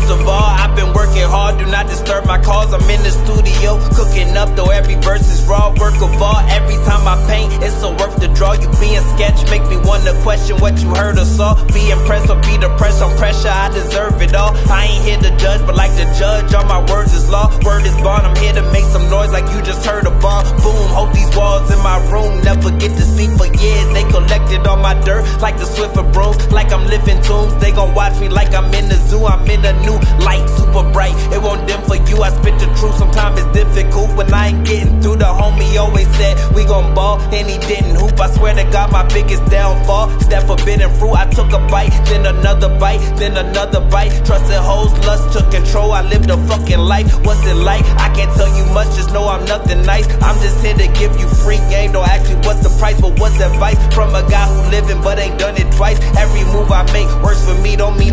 First of all, I've been working hard, do not disturb my cause. I'm in the studio, cooking up though every verse is raw. Work of art, every time I paint, it's so worth the draw. You being sketch, make me wanna question what you heard or saw. Be impressed or be depressed on pressure, I deserve it all. I ain't here to judge, but like to judge, all my words is law. Word is bond, I'm here to make some noise like you just heard a bomb. Boom, hold these walls in my room, never get to speak for years. They collected all my dirt like the Swiffer brooms, like I'm living tombs. They gon' watch me like I'm in the zoo. I'm in a new light, super bright. It won't dim for you. I spit the truth. Sometimes it's difficult when I ain't getting through. The homie always said we gon' ball, and he didn't hoop. I swear to God, my biggest downfall is that forbidden fruit. I took a bite, then another bite, then another bite. Trusted hoes, lust took control. I lived a fucking life. What's it like? I can't tell you much. Just know I'm nothing nice. I'm just here to give you free game. Don't ask me what's the price, but what's advice from a guy who living but ain't done it twice. Every move I make works for me, don't mean